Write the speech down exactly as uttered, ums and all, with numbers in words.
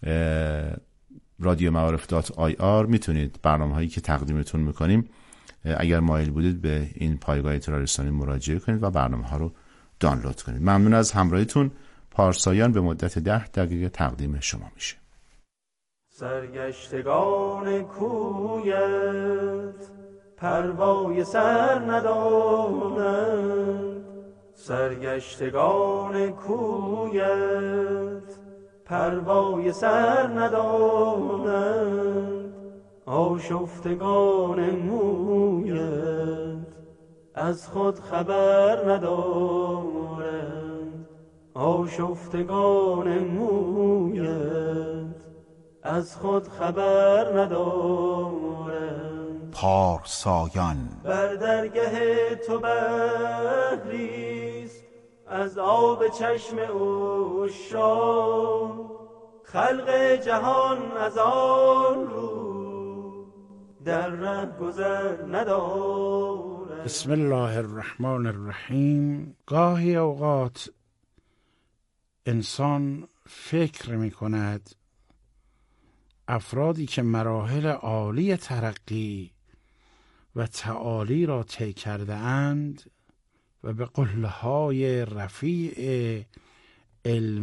رادیو معارف دات آی آر میتونید برنامه هایی که تقدیمتون میکنیم اگر مایل بودید به این پایگاه اطلاع رسانی مراجعه کنید و برنامه ها رو دانلود کنید. ممنون از همراهیتون. پارسایان به مدت ده دقیقه تقدیم شما میشه. سرگشتگان کویت پروای سر ندانند، سرگشتگان کویت پروای سر ندانند، آشفتگان مویت از خود خبر ندارند، آشفتگان مویت از خود خبر ندارند. پارسایان بر درگه تو بحریست از آب چشم عشاق، خلق جهان از آن رو در ره گذر ندارد. بسم الله الرحمن الرحیم. گاهی اوقات انسان فکر می کند افرادی که مراحل عالی ترقی و تعالی را طی کرده اند و به قله‌های رفیع علم